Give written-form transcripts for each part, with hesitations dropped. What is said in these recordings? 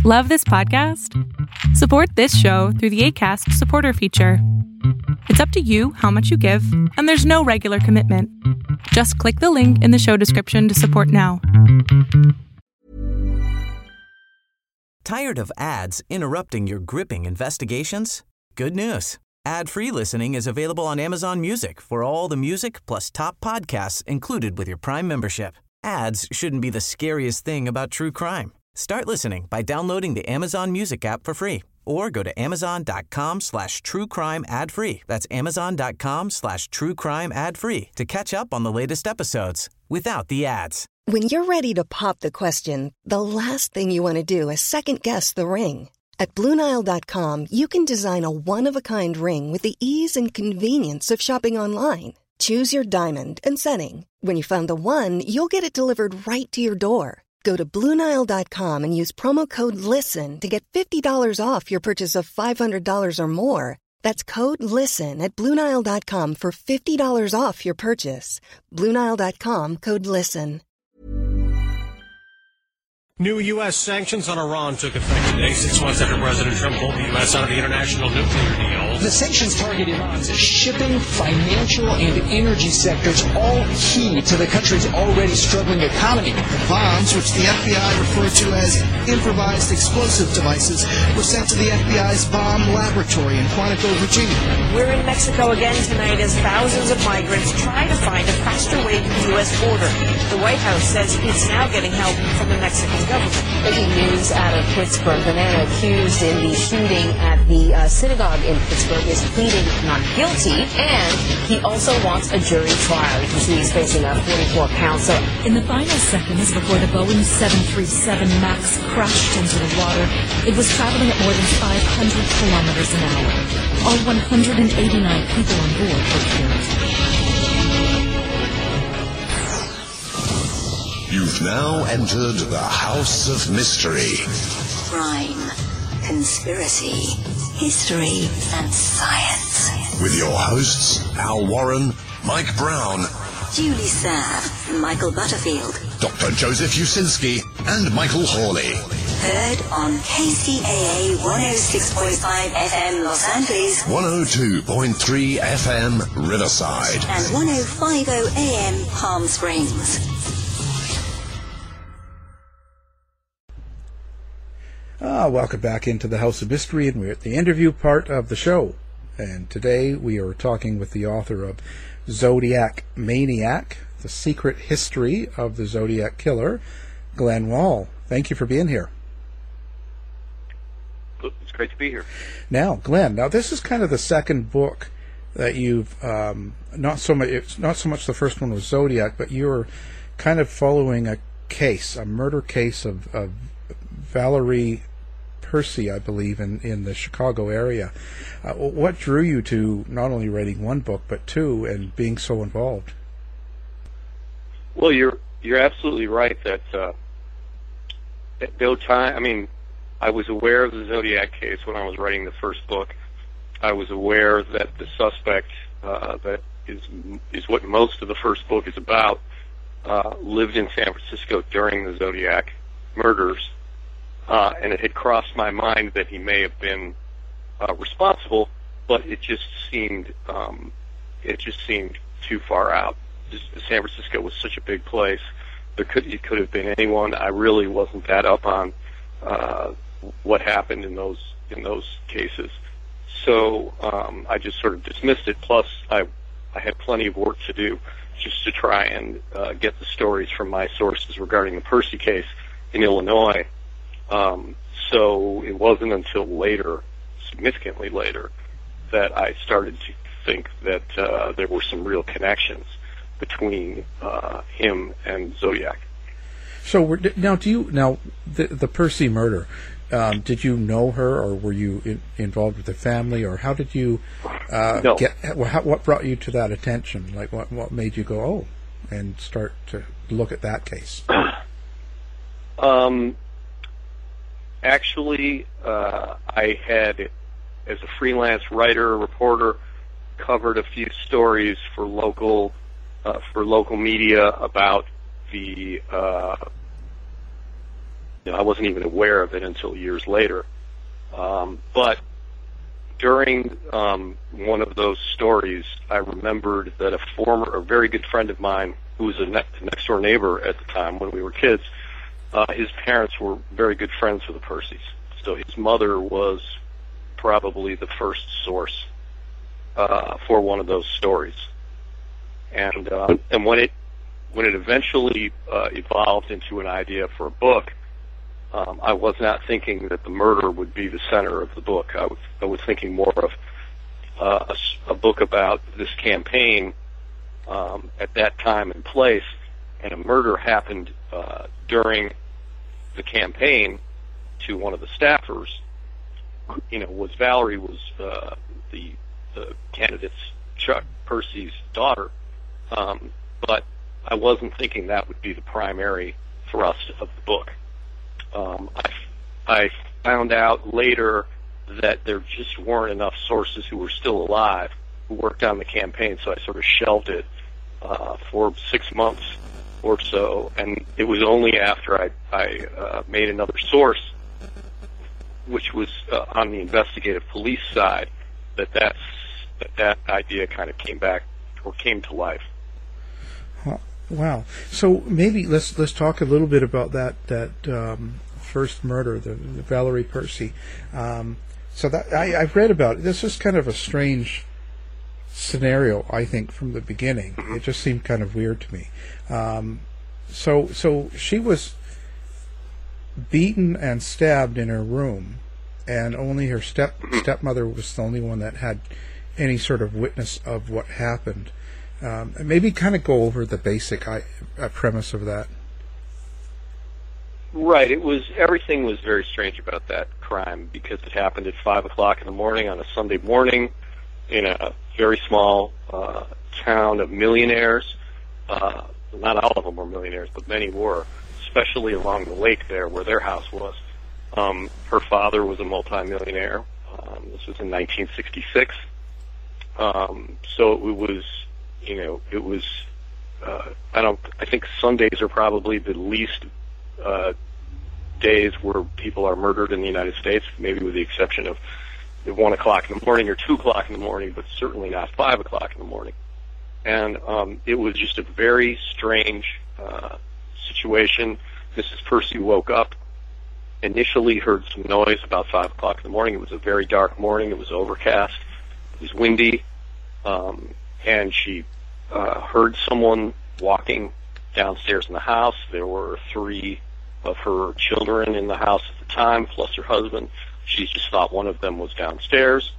Love this podcast? Support this show through the Acast supporter feature. It's up to you how much you give, and there's no regular commitment. Just click the link in the show description to support now. Tired of ads interrupting your gripping investigations? Good news. Ad-free listening is available on Amazon Music for all the music plus top podcasts included with your Prime membership. Ads shouldn't be the scariest thing about true crime. Start listening by downloading the Amazon Music app for free or go to amazon.com/truecrime ad-free. That's amazon.com/truecrime ad-free to catch up on the latest episodes without the ads. When you're ready to pop the question, the last thing you want to do is second-guess the ring. At BlueNile.com, you can design a one-of-a-kind ring with the ease and convenience of shopping online. Choose your diamond and setting. When you find the one, you'll get it delivered right to your door. Go to BlueNile.com and use promo code LISTEN to get $50 off your purchase of $500 or more. That's code LISTEN at BlueNile.com for $50 off your purchase. BlueNile.com, code LISTEN. New U.S. sanctions on Iran took effect today, 6 months after President Trump pulled the U.S. out of the international nuclear deal. The sanctions target Iran's shipping, financial, and energy sectors, all key to the country's already struggling economy. The bombs, which the FBI referred to as improvised explosive devices, were sent to the FBI's bomb laboratory in Quantico, Virginia. We're in Mexico again tonight as thousands of migrants try to find a faster way to the U.S. border. The White House says it's now getting help from the Mexican government. Breaking news out of Pittsburgh. The man accused in the shooting at the synagogue in Pittsburgh is pleading not guilty, and he also wants a jury trial. You can see he's facing 44 counts. So in the final seconds before the Boeing 737 MAX crashed into the water, it was traveling at more than 500 kilometers an hour. All 189 people on board were killed. You've now entered the House of Mystery. Crime, conspiracy, history, and science. With your hosts, Al Warren, Mike Brown, Julie Sav, Michael Butterfield, Dr. Joseph Usinski, and Michael Hawley. Heard on KCAA 106.5 FM Los Angeles, 102.3 FM Riverside, and 105.0 AM Palm Springs. Welcome back into the House of Mystery, and we're at the interview part of the show. And today we are talking with the author of Zodiac Maniac, The Secret History of the Zodiac Killer, Glenn Wall. Thank you for being here. It's great to be here. Now, Glenn, this is kind of the second book that you've, not so much the first one was Zodiac, but you're kind of following a murder case of Valerie Percy, I believe, in the Chicago area. What drew you to not only writing one book but two, and being so involved? Well, you're absolutely right that at no time. I mean, I was aware of the Zodiac case when I was writing the first book. I was aware that the suspect that is what most of the first book is about lived in San Francisco during the Zodiac murders. And it had crossed my mind that he may have been responsible, but it just seemed too far out. San Francisco was such a big place; it could have been anyone. I really wasn't that up on what happened in those cases, so I just sort of dismissed it. Plus, I had plenty of work to do just to try and get the stories from my sources regarding the Percy case in Illinois. So it wasn't until later, significantly later, that I started to think that there were some real connections between him and Zodiac. So the Percy murder, did you know her, or were you involved with the family, or how did you No. what brought you to that attention? Like what made you go, and start to look at that case? Actually, I had, as a freelance writer, reporter, covered a few stories for local media about the I wasn't even aware of it until years later. But during one of those stories, I remembered that a very good friend of mine, who was a next door neighbor at the time when we were kids, his parents were very good friends with the Percys. So his mother was probably the first source for one of those stories. And when it eventually evolved into an idea for a book, I was not thinking that the murder would be the center of the book. I was thinking more of a book about this campaign at that time and place, and a murder happened during the campaign to one of the staffers. Valerie was the candidate's, Chuck Percy's daughter, but I wasn't thinking that would be the primary thrust of the book. I found out later that there just weren't enough sources who were still alive who worked on the campaign, so I sort of shelved it for 6 months or so, and it was only after I made another source, which was on the investigative police side, that idea kind of came to life. Wow. So maybe let's talk a little bit about that first murder, the Valerie Percy. So that I've read about it. This is kind of a strange scenario, I think, from the beginning. Mm-hmm. It just seemed kind of weird to me. So she was beaten and stabbed in her room, and only her stepmother was the only one that had any sort of witness of what happened. Maybe kind of go over the basic premise of that. Right. Everything was very strange about that crime because it happened at 5 o'clock in the morning on a Sunday morning in a very small town of millionaires. Not all of them were millionaires, but many were, especially along the lake there where their house was. Her father was a multimillionaire. This was in 1966. So it was, I think Sundays are probably the least days where people are murdered in the United States, maybe with the exception of 1 o'clock in the morning or 2 o'clock in the morning, but certainly not 5 o'clock in the morning. And it was just a very strange situation. Mrs. Percy woke up, initially heard some noise about 5 o'clock in the morning. It was a very dark morning. It was overcast. It was windy. And she heard someone walking downstairs in the house. There were 3 of her children in the house at the time, plus her husband. She just thought one of them was downstairs,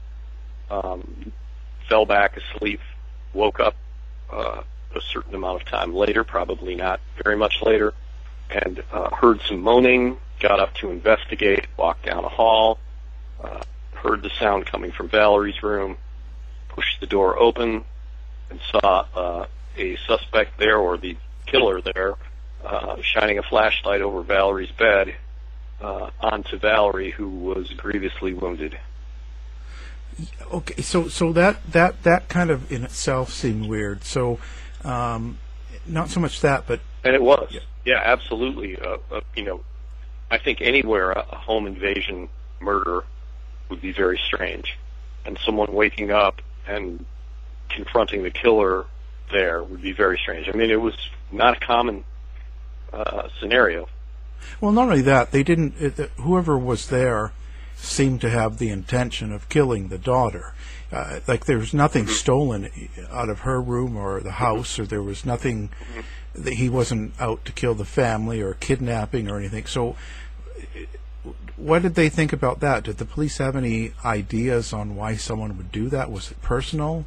fell back asleep, woke up a certain amount of time later, probably not very much later, and heard some moaning, got up to investigate, walked down a hall, heard the sound coming from Valerie's room, pushed the door open, and saw a suspect there, or the killer there, shining a flashlight over Valerie's bed onto Valerie, who was grievously wounded. Okay, so that kind of in itself seemed weird. So, not so much that, but and it was, yeah, absolutely. I think anywhere a home invasion murder would be very strange, and someone waking up and confronting the killer there would be very strange. I mean, it was not a common scenario. Well, not only that, they didn't. Whoever was there seemed to have the intention of killing the daughter. Like there was nothing stolen out of her room or the house, or there was nothing that he wasn't out to kill the family or kidnapping or anything. So, what did they think about that? Did the police have any ideas on why someone would do that? Was it personal?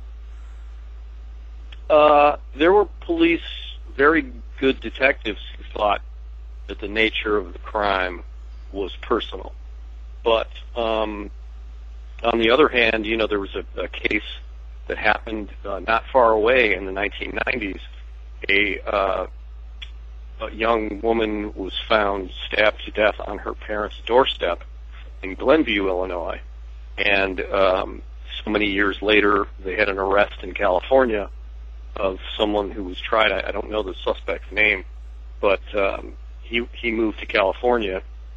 There were police, very good detectives, who thought that the nature of the crime was personal. But on the other hand, there was a case that happened not far away in the 1990s. A young woman was found stabbed to death on her parents' doorstep in Glenview, Illinois. And so many years later, they had an arrest in California of someone who was tried. I don't know the suspect's name, but he moved to California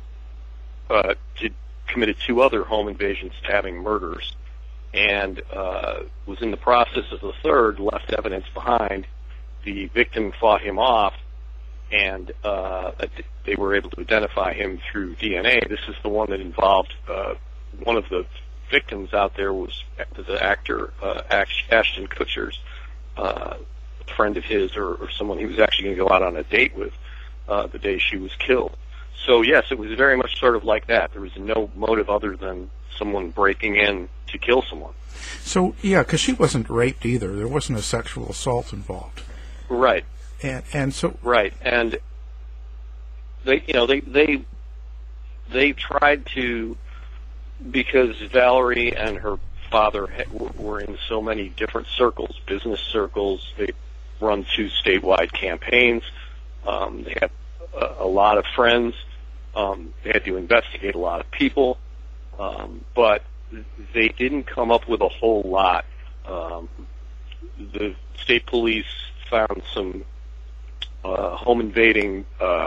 committed 2 other home invasion stabbing murders, and was in the process of the third, left evidence behind. The victim fought him off, and they were able to identify him through DNA. This is the one that involved one of the victims out there was the actor Ashton Kutcher's friend of his, or someone he was actually going to go out on a date with the day she was killed. So yes, it was very much sort of like that. There was no motive other than someone breaking in to kill someone. So yeah, because she wasn't raped either. There wasn't a sexual assault involved. Right. And so right, and they tried to, because Valerie and her father were in so many different circles, business circles. They run 2 statewide campaigns. They had a lot of friends. They had to investigate a lot of people, but they didn't come up with a whole lot. The state police found some home invading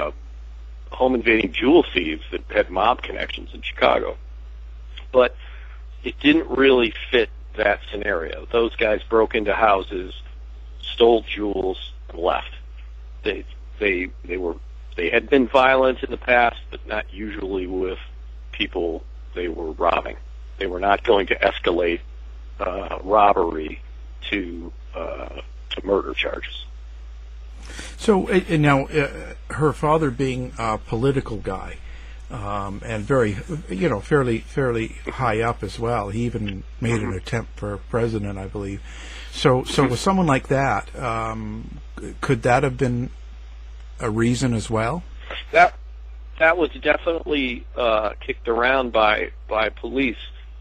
jewel thieves that had mob connections in Chicago, but it didn't really fit that scenario. Those guys broke into houses, stole jewels, and left. They had been violent in the past, but not usually with people they were robbing. They were not going to escalate robbery to murder charges. So now, her father being a political guy, and very, fairly high up as well. He even made an attempt for president, I believe. So with someone like that, could that have been a reason as well? That was definitely kicked around by police.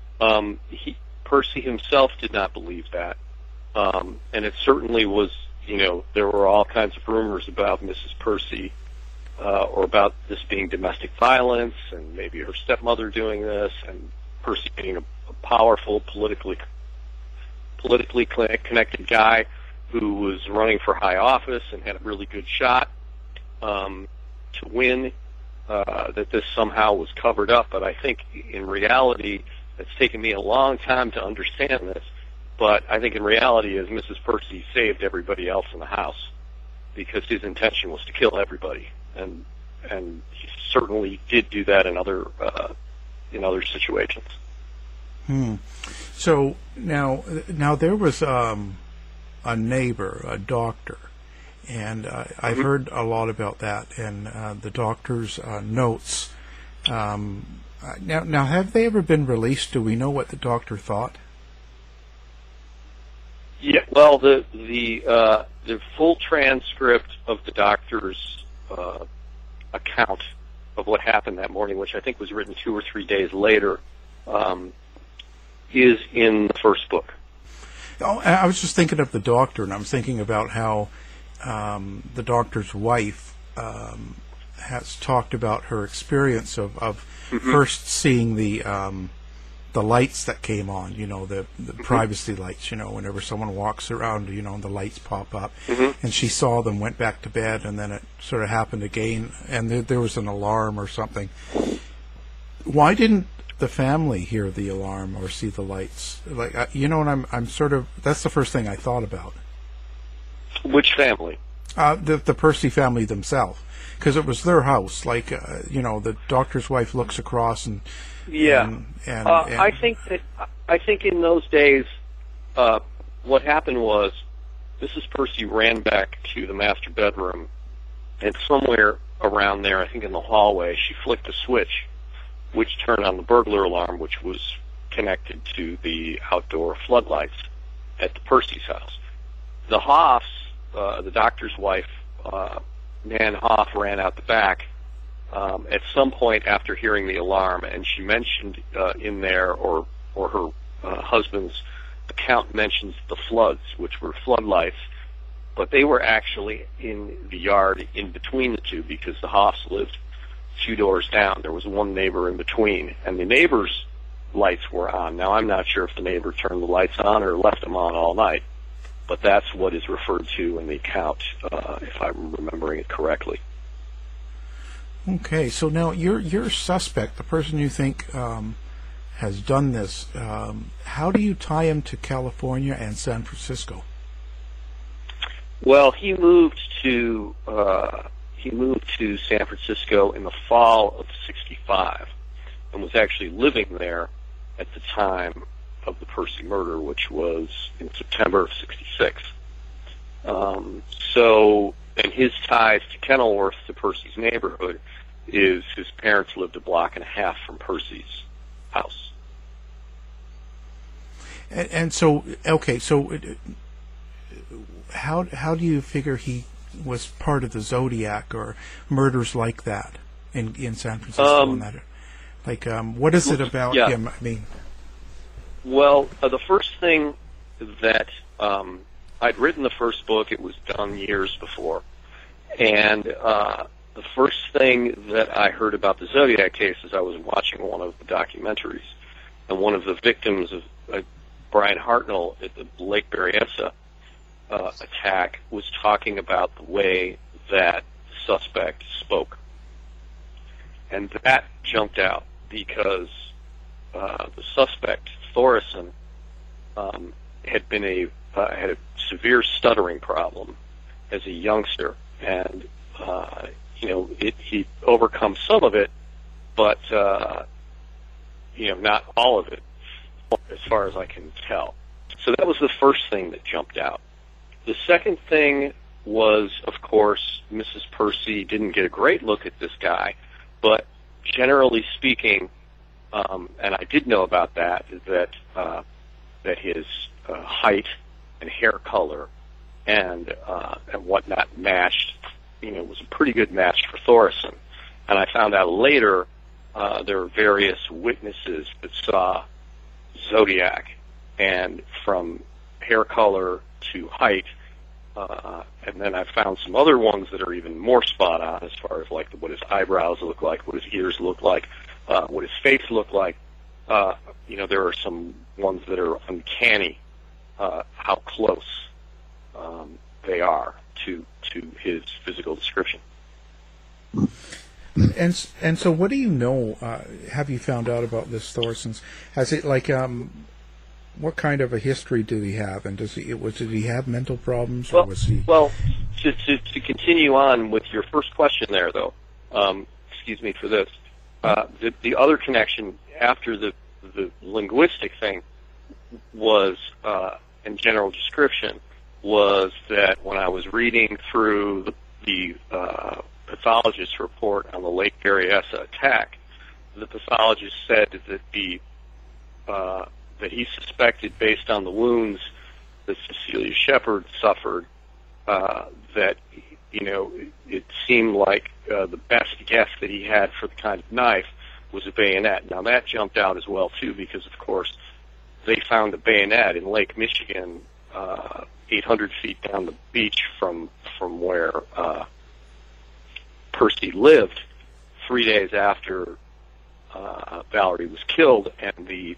Percy himself did not believe that, and it certainly was. There were all kinds of rumors about Mrs. Percy, or about this being domestic violence, and maybe her stepmother doing this, and Percy being a powerful, politically connected guy who was running for high office and had a really good shot to win. That this somehow was covered up, but I think in reality, it's taken me a long time to understand this. But I think in reality, is Mrs. Percy saved everybody else in the house because his intention was to kill everybody, and he certainly did do that in other situations. So now there was a neighbor, a doctor, and I've heard a lot about that and the doctor's notes. Now, have they ever been released? Do we know what the doctor thought? Yeah, well, the full transcript of the doctor's account of what happened that morning, which I think was written 2 or 3 days later, is in the first book. Oh, I was just thinking of the doctor, and I'm thinking about how the doctor's wife has talked about her experience of first seeing the lights that came on, the privacy lights, whenever someone walks around, the lights pop up. And she saw them, went back to bed, and then it sort of happened again, and there was an alarm or something. Why didn't the family hear the alarm or see the lights? And I'm sort of, that's the first thing I thought about. Which family? The Percy family themselves, because it was their house. The doctor's wife looks across and. Yeah, and I think in those days, what happened was Mrs. Percy ran back to the master bedroom, and somewhere around there, I think in the hallway, she flicked a switch, which turned on the burglar alarm, which was connected to the outdoor floodlights at the Percy's house. The Hoffs, the doctor's wife, Nan Hoff, ran out the back at some point after hearing the alarm, and she mentioned in there, or her husband's account mentions the floods, which were floodlights, but they were actually in the yard in between the two, because the Hoffs lived 2 doors down. There was one neighbor in between, and the neighbor's lights were on. Now, I'm not sure if the neighbor turned the lights on or left them on all night, but that's what is referred to in the account, if I'm remembering it correctly. Okay, so now your suspect, the person you think has done this, how do you tie him to California and San Francisco? Well, he moved to San Francisco in the fall of '65, and was actually living there at the time of the Percy murder, which was in September of '66. And his ties to Kenilworth, to Percy's neighborhood, is his parents lived a block and a half from Percy's house. And so, okay, so how do you figure he was part of the Zodiac or murders like that in San Francisco? And that, like, what is it about him? I mean, well, the first thing that I'd written the first book. It was done years before, and the first thing that I heard about the Zodiac case is I was watching one of the documentaries, and one of the victims of Brian Hartnell at the Lake Berryessa attack was talking about the way that the suspect spoke. And that jumped out because the suspect, Thoresen, had a severe stuttering problem as a youngster, and he'd overcome some of it, but not all of it, as far as I can tell. So that was the first thing that jumped out. The second thing was, of course, Mrs. Percy didn't get a great look at this guy, but generally speaking, and I did know about that, is that his height and hair color and whatnot matched, was a pretty good match for Thoresen. And I found out later there were various witnesses that saw Zodiac, and from hair color to height, and then I found some other ones that are even more spot on as far as like what his eyebrows look like, what his ears look like, what his face looked like. There are some ones that are uncanny, how close they are to his physical description. And so, what do you know? Have you found out about this Thoresen's? Has it what kind of a history do he have? And did he have mental problems, or was he? Well, to continue on with your first question there, though, excuse me for this. The other connection after the linguistic thing was, in general description, was that when I was reading through the pathologist's report on the Lake Berryessa attack, the pathologist said that that he suspected, based on the wounds that Cecilia Shepard suffered, that it seemed like the best guess that he had for the kind of knife was a bayonet. Now that jumped out as well too, because of course they found a bayonet in Lake Michigan, 800 feet down the beach from where Percy lived, 3 days after Valerie was killed, and the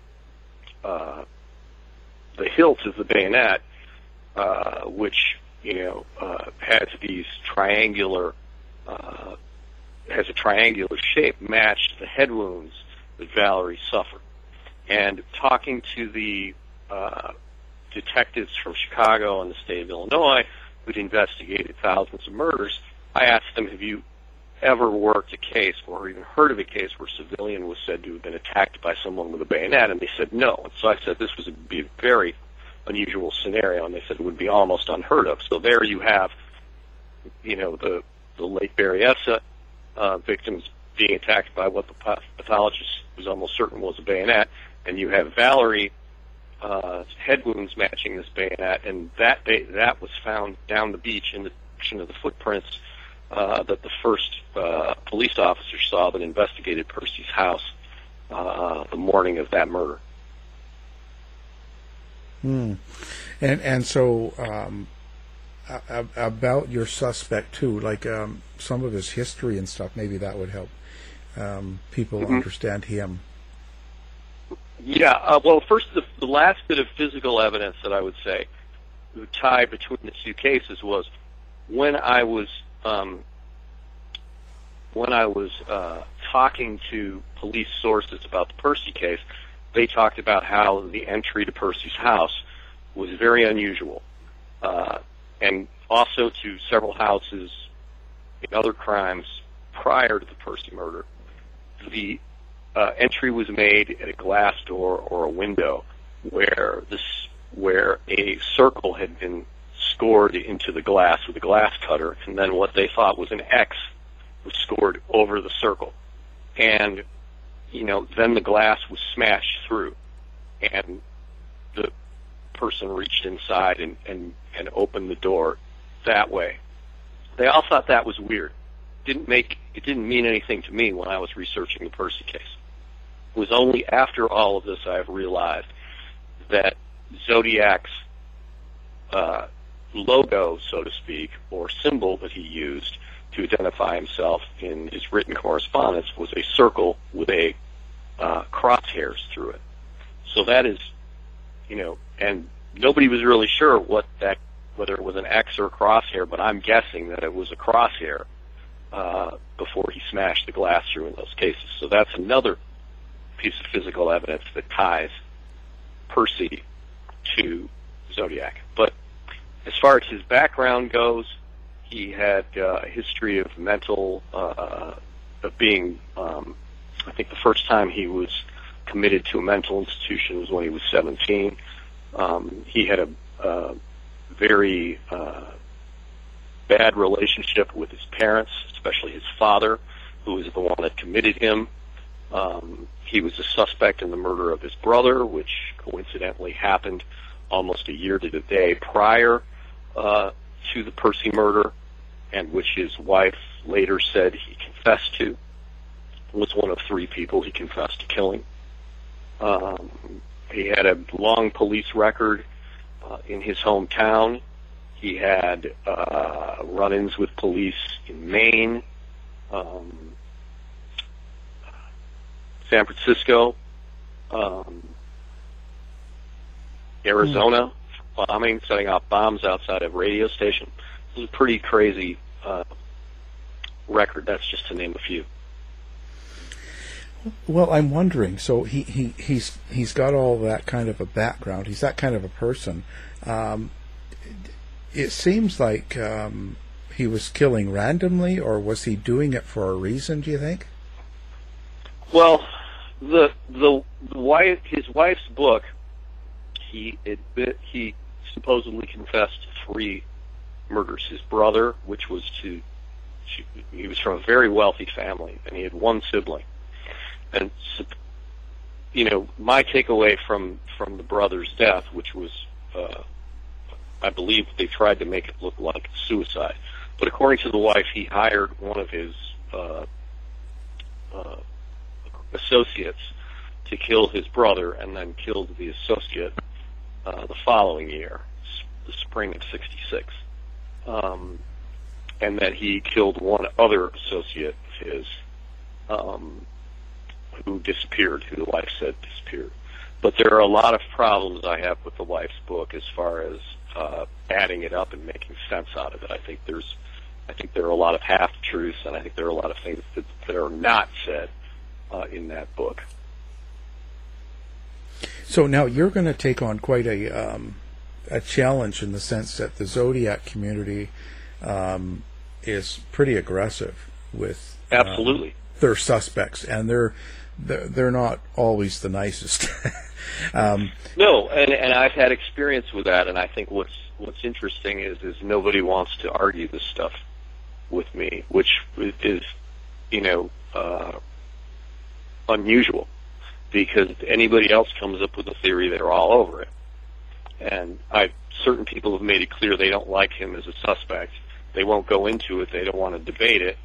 hilt of the bayonet, which has these triangular has a triangular shape, matched the head wounds that Valerie suffered. And talking to the detectives from Chicago and the state of Illinois who'd investigated thousands of murders, I asked them, have you ever worked a case or even heard of a case where a civilian was said to have been attacked by someone with a bayonet? And they said no. And so I said this would be a very unusual scenario, and they said it would be almost unheard of. So there you have, the Lake Berryessa victims being attacked by what the pathologist was almost certain was a bayonet, and you have Valerie head wounds matching this bayonet, and that was found down the beach in the direction of the footprints that the first police officer saw that investigated Percy's house the morning of that murder. And so about your suspect too, like some of his history and stuff, maybe that would help people understand him. Yeah, well, first, the last bit of physical evidence that I would say the tie between the two cases was when I was when I was talking to police sources about the Percy case, they talked about how the entry to Percy's house was very unusual, and also to several houses in other crimes prior to the Percy murder. The entry was made at a glass door or a window where a circle had been scored into the glass with a glass cutter, and then what they thought was an X was scored over the circle. And, then the glass was smashed through, and the person reached inside and opened the door that way. They all thought that was weird. It didn't mean anything to me when I was researching the Percy case. It was only after all of this I've realized that Zodiac's logo, so to speak, or symbol that he used to identify himself in his written correspondence was a circle with a crosshairs through it. So that is, and nobody was really sure whether it was an X or a crosshair, but I'm guessing that it was a crosshair before he smashed the glass through in those cases. So that's another piece of physical evidence that ties Percy to Zodiac. But as far as his background goes, he had a history of being, I think the first time he was committed to a mental institution was when he was 17. He had a very bad relationship with his parents, especially his father, who was the one that committed him. He was a suspect in the murder of his brother, which coincidentally happened almost a year to the day prior to the Percy murder, and which his wife later said he confessed to. Was one of 3 people he confessed to killing. He had a long police record in his hometown. He had run-ins with police in Maine, San Francisco, Arizona, setting off bombs outside of a radio station. It was a pretty crazy record. That's just to name a few. Well, I'm wondering. So he's got all that kind of a background. He's that kind of a person. It seems like he was killing randomly, or was he doing it for a reason? Do you think? Well, his wife's book, he supposedly confessed to 3 murders. His brother, which was he was from a very wealthy family, and he had 1 sibling. And my takeaway from the brother's death, which was, I believe they tried to make it look like suicide, but according to the wife, he hired one of his associates to kill his brother, and then killed the associate the following year, the spring of '66, and that he killed one other associate of his who disappeared, who the wife said disappeared. But there are a lot of problems I have with the wife's book as far as adding it up and making sense out of it. I think there are a lot of half-truths, and I think there are a lot of things that are not said in that book. So now you're going to take on quite a challenge in the sense that the Zodiac community is pretty aggressive with absolutely their suspects, and they're not always the nicest. No, and I've had experience with that, and I think what's interesting is nobody wants to argue this stuff with me, which is unusual, because if anybody else comes up with a theory, they're all over it. And certain people have made it clear they don't like him as a suspect. They won't go into it. They don't want to debate it.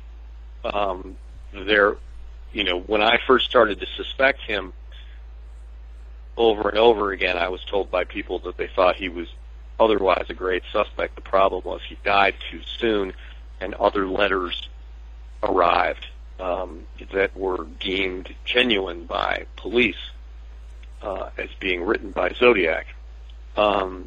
When I first started to suspect him, over and over again, I was told by people that they thought he was otherwise a great suspect. The problem was he died too soon, and other letters arrived that were deemed genuine by police as being written by Zodiac. But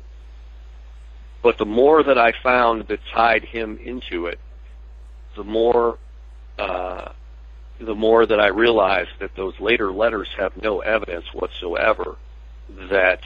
the more that I found that tied him into it, the more the more that I realize that those later letters have no evidence whatsoever, that,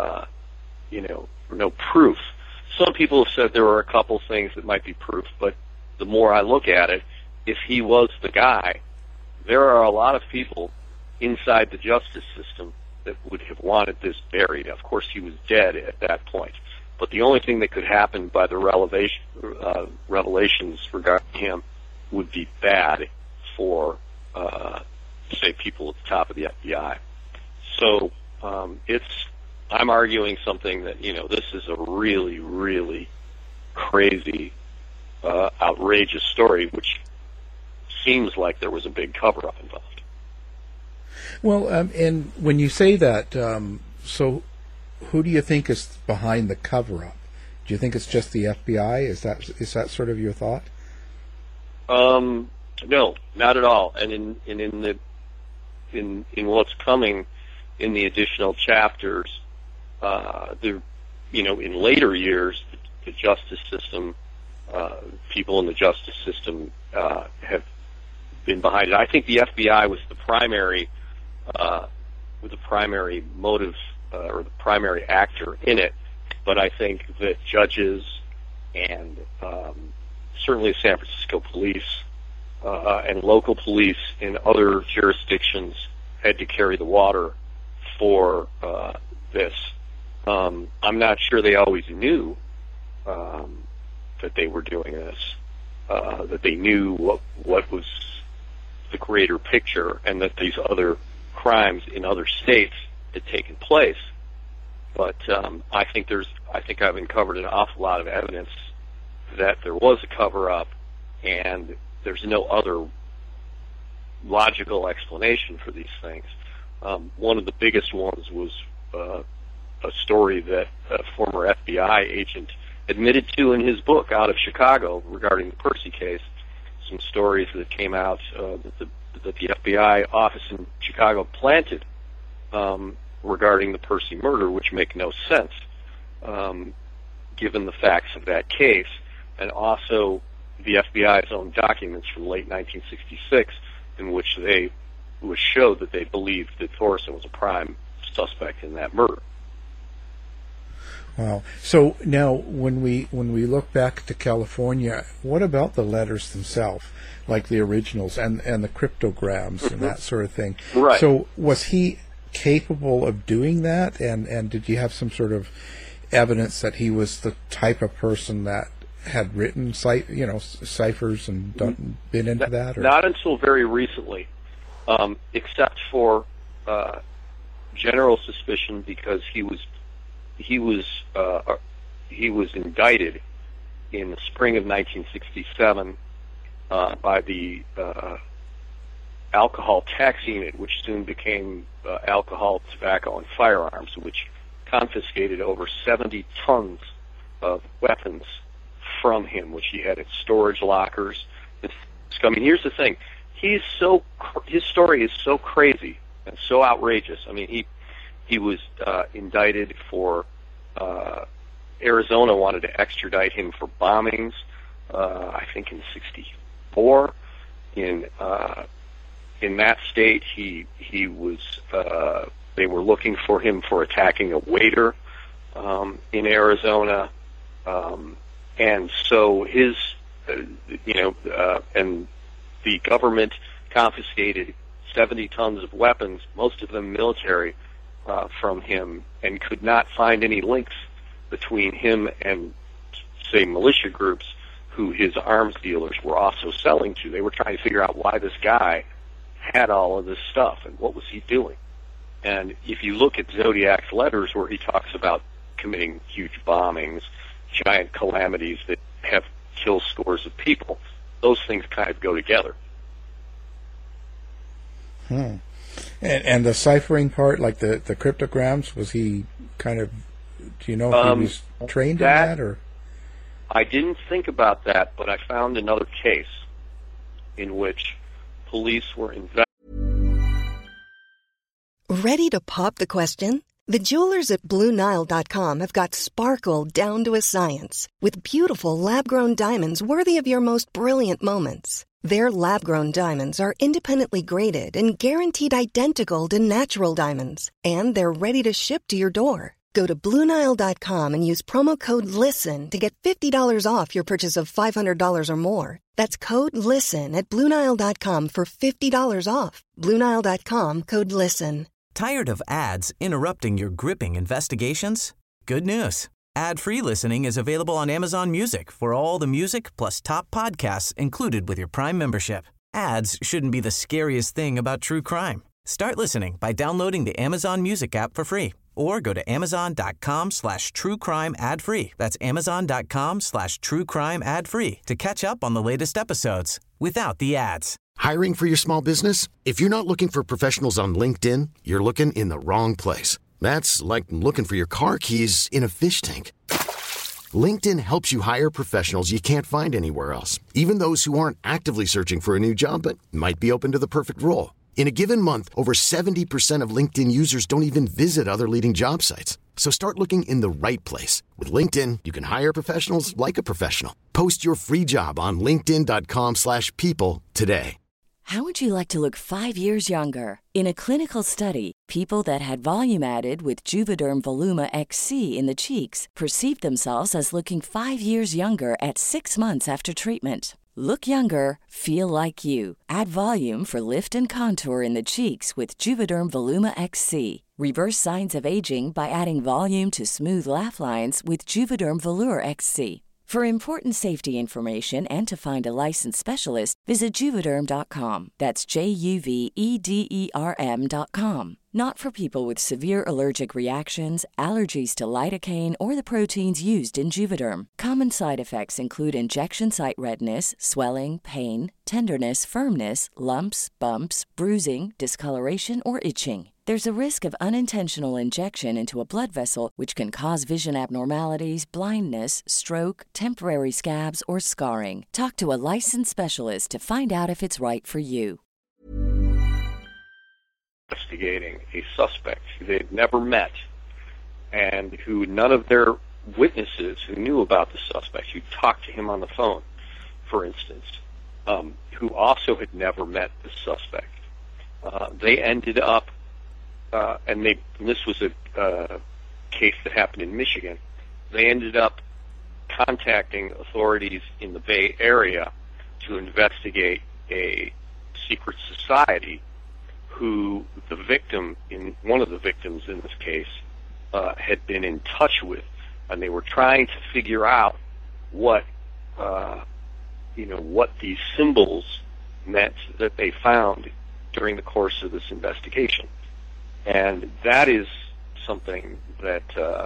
no proof. Some people have said there are a couple things that might be proof, but the more I look at it, if he was the guy, there are a lot of people inside the justice system that would have wanted this buried. Of course, he was dead at that point. But the only thing that could happen by the revelations regarding him would be bad for, say, people at the top of the FBI. So I'm arguing something that, this is a really, really crazy, outrageous story, which seems like there was a big cover-up involved. Well, and when you say that, so who do you think is behind the cover-up? Do you think it's just the FBI? Is that sort of your thought? No, not at all. And in what's coming in the additional chapters, in later years, the justice system, people in the justice system have been behind it. I think the FBI was the primary motive or the primary actor in it, but I think that judges and certainly the San Francisco police and local police in other jurisdictions had to carry the water for this. I'm not sure they always knew that they were doing this, that they knew what was the greater picture, and that these other crimes in other states had taken place. But I think I've uncovered an awful lot of evidence that there was a cover-up, and there's no other logical explanation for these things. One of the biggest ones was a story that a former FBI agent admitted to in his book out of Chicago regarding the Percy case. Some stories that came out that the FBI office in Chicago planted regarding the Percy murder, which make no sense given the facts of that case, and also the FBI's own documents from late 1966 in which they showed that they believed that Thorson was a prime suspect in that murder. Wow. So now, when we look back to California, what about the letters themselves, like the originals and the cryptograms and that sort of thing? Right. So was he capable of doing that? And did you have some sort of evidence that he was the type of person that had written ciphers and been into that? Or? Not until very recently, except for general suspicion, because he was indicted in the spring of 1967 by the alcohol tax unit, which soon became alcohol, tobacco, and firearms, which confiscated over 70 tons of weapons from him, which he had in storage lockers. I mean, here's the thing: his story is so crazy and so outrageous. I mean, he was indicted for Arizona wanted to extradite him for bombings, I think in '64. In that state, he was they were looking for him for attacking a waiter in Arizona, and so his and the government confiscated 70 tons of weapons, most of them military, from him, and could not find any links between him and, say, militia groups who his arms dealers were also selling to. They were trying to figure out why this guy had all of this stuff and what was he doing. And if you look at Zodiac's letters where he talks about committing huge bombings, giant calamities that have killed scores of people, those things kind of go together. And the ciphering part, like the cryptograms, was he kind of, do you know if he was trained in that? Or? I didn't think about that, but I found another case in which police were investigating. Ready to pop the question? The jewelers at BlueNile.com have got sparkle down to a science with beautiful lab-grown diamonds worthy of your most brilliant moments. Their lab-grown diamonds are independently graded and guaranteed identical to natural diamonds, and they're ready to ship to your door. Go to BlueNile.com and use promo code LISTEN to get $50 off your purchase of $500 or more. That's code LISTEN at BlueNile.com for $50 off. BlueNile.com, code LISTEN. Tired of ads interrupting your gripping investigations? Good news. Ad-free listening is available on Amazon Music for all the music plus top podcasts included with your Prime membership. Ads shouldn't be the scariest thing about true crime. Start listening by downloading the Amazon Music app for free or go to amazon.com/truecrime ad-free. That's amazon.com/truecrime ad-free to catch up on the latest episodes without the ads. Hiring for your small business? If you're not looking for professionals on LinkedIn, you're looking in the wrong place. That's like looking for your car keys in a fish tank. LinkedIn helps you hire professionals you can't find anywhere else, even those who aren't actively searching for a new job but might be open to the perfect role. In a given month, over 70% of LinkedIn users don't even visit other leading job sites. So start looking in the right place. With LinkedIn, you can hire professionals like a professional. Post your free job on linkedin.com/people today. How would you like to look 5 years younger? In a clinical study, people that had volume added with Juvederm Voluma XC in the cheeks perceived themselves as looking 5 years younger at 6 months after treatment. Look younger, feel like you. Add volume for lift and contour in the cheeks with Juvederm Voluma XC. Reverse signs of aging by adding volume to smooth laugh lines with Juvederm Volure XC. For important safety information and to find a licensed specialist, visit Juvederm.com. That's JUVEDERM.com. Not for people with severe allergic reactions, allergies to lidocaine, or the proteins used in Juvederm. Common side effects include injection site redness, swelling, pain, tenderness, firmness, lumps, bumps, bruising, discoloration, or itching. There's a risk of unintentional injection into a blood vessel, which can cause vision abnormalities, blindness, stroke, temporary scabs, or scarring. Talk to a licensed specialist to find out if it's right for you. Investigating a suspect who they'd never met and who none of their witnesses who knew about the suspect, who talked to him on the phone, for instance, who also had never met the suspect. They ended up this was a case that happened in Michigan. They ended up contacting authorities in the Bay Area to investigate a secret society who one of the victims in this case had been in touch with, and they were trying to figure out what these symbols meant that they found during the course of this investigation. And that is something that,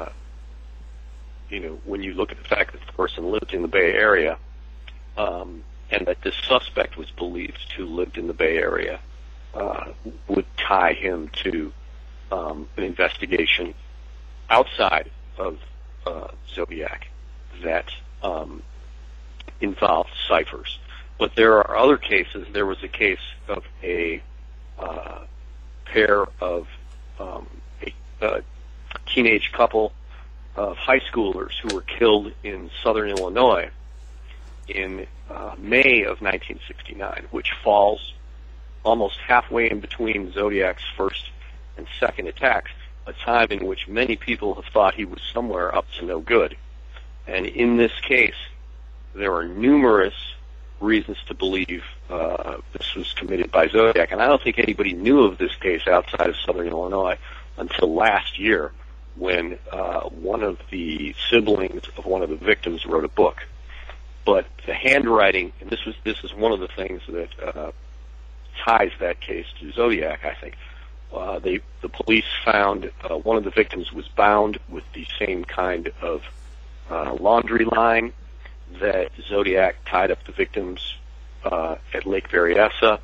when you look at the fact that the person lived in the Bay Area, and that this suspect was believed to have lived in the Bay Area, would tie him to an investigation outside of Zodiac that involved ciphers. But there are other cases. There was a case of a pair of a teenage couple of high schoolers who were killed in southern Illinois in May of 1969, which falls almost halfway in between Zodiac's first and second attacks, a time in which many people have thought he was somewhere up to no good. And in this case, there are numerous reasons to believe this was committed by Zodiac. And I don't think anybody knew of this case outside of southern Illinois until last year, when one of the siblings of one of the victims wrote a book. But the handwriting, and this is one of the things that ties that case to Zodiac, I think. The police found one of the victims was bound with the same kind of laundry line that Zodiac tied up the victims at Lake Berryessa,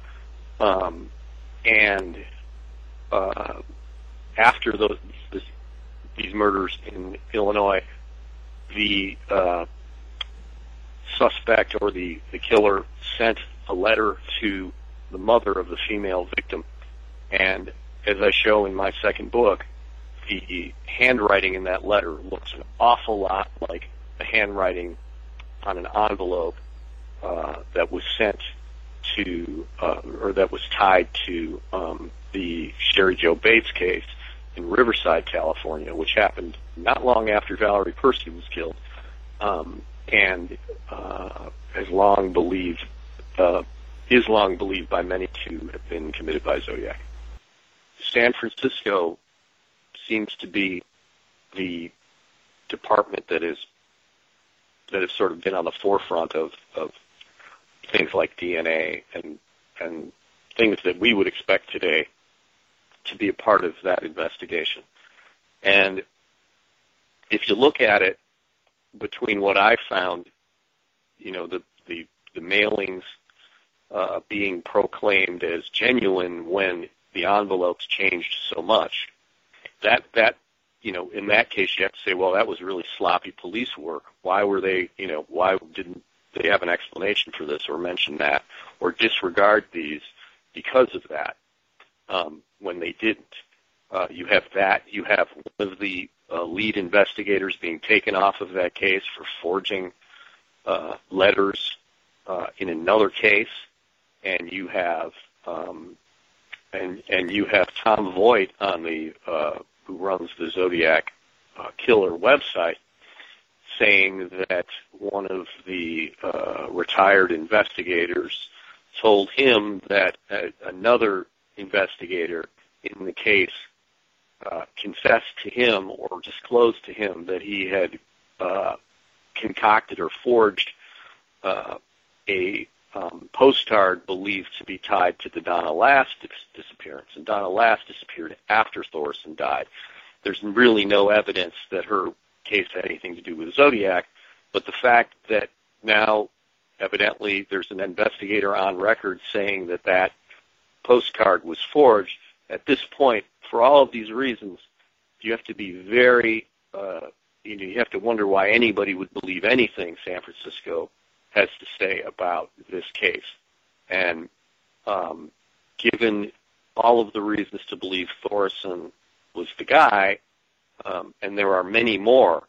and after these murders in Illinois, the suspect or the killer sent a letter to the mother of the female victim. And as I show in my second book, the handwriting in that letter looks an awful lot like the handwriting on an envelope that was sent to, or that was tied to the Sherry Jo Bates case in Riverside, California, which happened not long after Valerie Percy was killed, and is long believed by many to have been committed by Zodiac. San Francisco seems to be the department that has sort of been on the forefront of things like DNA and things that we would expect today to be a part of that investigation. And if you look at it between what I found, the mailings being proclaimed as genuine when the envelopes changed so much, that in that case you have to say, well, that was really sloppy police work. Why didn't they have an explanation for this or mention that or disregard these because of that when they didn't? You have that. You have one of the lead investigators being taken off of that case for forging letters in another case, and you have you have Tom Voigt on the who runs the Zodiac Killer website, saying that one of the retired investigators told him that another investigator in the case confessed to him or disclosed to him that he had concocted or forged a postcard believed to be tied to the Donna Lass disappearance. And Donna Lass disappeared after Thorson died. There's really no evidence that her case had anything to do with Zodiac, but the fact that now evidently there's an investigator on record saying that that postcard was forged, at this point, for all of these reasons, you have to be very, you have to wonder why anybody would believe anything San Francisco has to say about this case. And given all of the reasons to believe Thorson was the guy, and there are many more,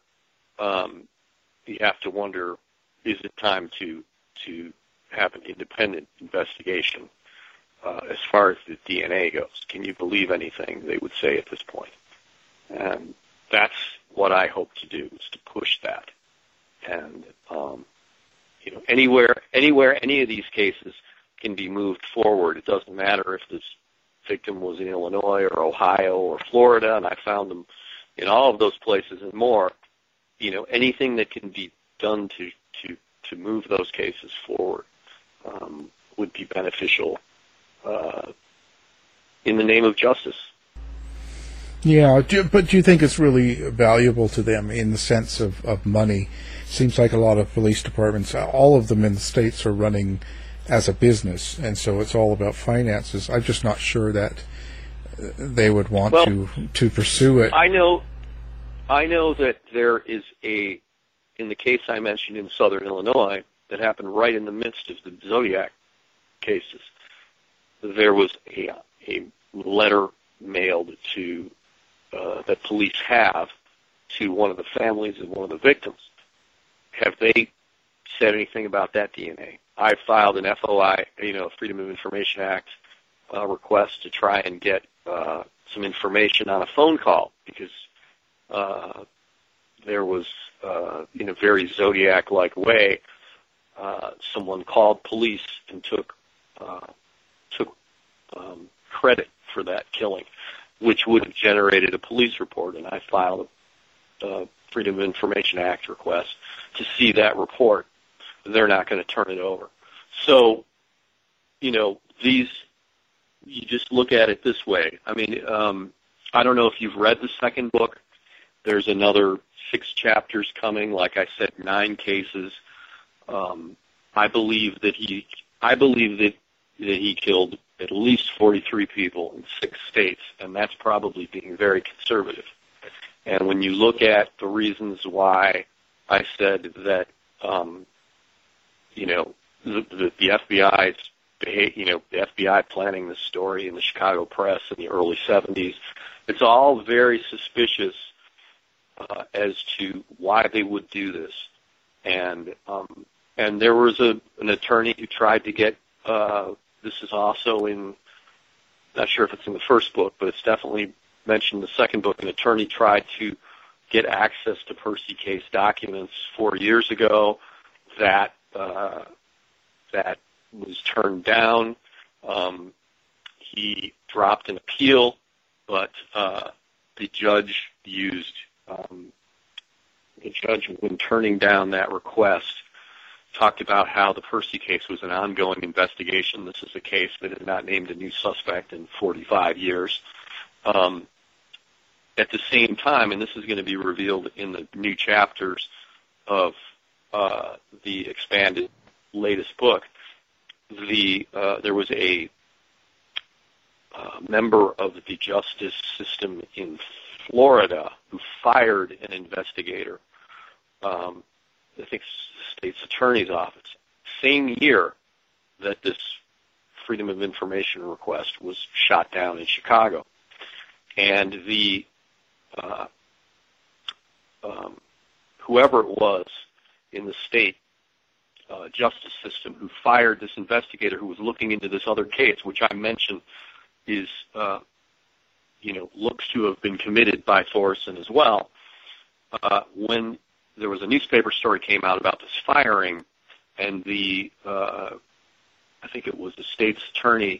you have to wonder, is it time to have an independent investigation as far as the DNA goes? Can you believe anything they would say at this point? And that's what I hope to do, is to push that. And anywhere any of these cases can be moved forward. It doesn't matter if this victim was in Illinois or Ohio or Florida, and I found them in all of those places and more. Anything that can be done to move those cases forward would be beneficial in the name of justice. Yeah, but do you think it's really valuable to them in the sense of money? Seems like a lot of police departments, all of them in the States, are running as a business, and so it's all about finances. I'm just not sure that they would want to pursue it. I know that there is in the case I mentioned in Southern Illinois, that happened right in the midst of the Zodiac cases, there was a letter mailed to that police have to one of the families of one of the victims. Have they said anything about that DNA? I filed an FOI, Freedom of Information Act request to try and get some information on a phone call, because there was, in a very Zodiac-like way, someone called police and took credit for that killing, which would have generated a police report, and I filed a Freedom of Information Act request to see that report. They're not going to turn it over. So, you just look at it this way. I mean, I don't know if you've read the second book. There's another 6 chapters coming. Like I said, 9 cases. I believe that he killed at least 43 people in 6 states, and that's probably being very conservative. And when you look at the reasons why I said that, the FBI's, the FBI planning this story in the Chicago press in the early 70s, It's all very suspicious as to why they would do this. And there was an attorney who tried to get, this is also in, not sure if it's in the first book, but it's definitely mentioned in the second book. An attorney tried to get access to Percy case documents 4 years ago. That was turned down. He dropped an appeal, but the judge when turning down that request, talked about how the Percy case was an ongoing investigation. This is a case that had not named a new suspect in 45 years. At the same time, and this is going to be revealed in the new chapters of the expanded latest book, there was a member of the justice system in Florida who fired an investigator, I think the state's attorney's office, same year that this Freedom of Information request was shot down in Chicago. And the whoever it was in the state justice system who fired this investigator who was looking into this other case, which I mentioned is, looks to have been committed by Thorson as well. When there was a newspaper story came out about this firing, and I think it was the state's attorney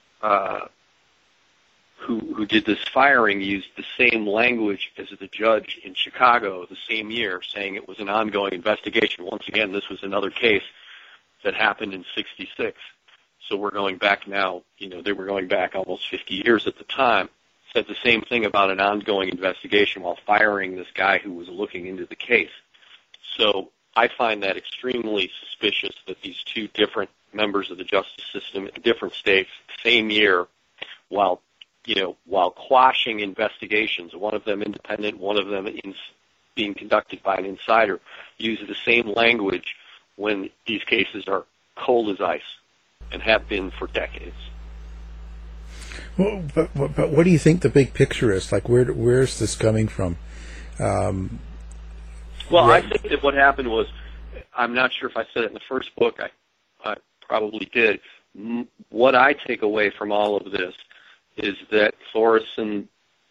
who did this firing used the same language as the judge in Chicago the same year, saying it was an ongoing investigation. Once again, this was another case that happened in '66. So we're going back now, they were going back almost 50 years at the time, said the same thing about an ongoing investigation while firing this guy who was looking into the case. So I find that extremely suspicious that these two different members of the justice system in different states, same year, while quashing investigations, one of them independent, one of them being conducted by an insider, use the same language when these cases are cold as ice and have been for decades. Well, but what do you think the big picture is? Like, where's this coming from? I think that what happened was, I'm not sure if I said it in the first book, I probably did. What I take away from all of this is that Thorson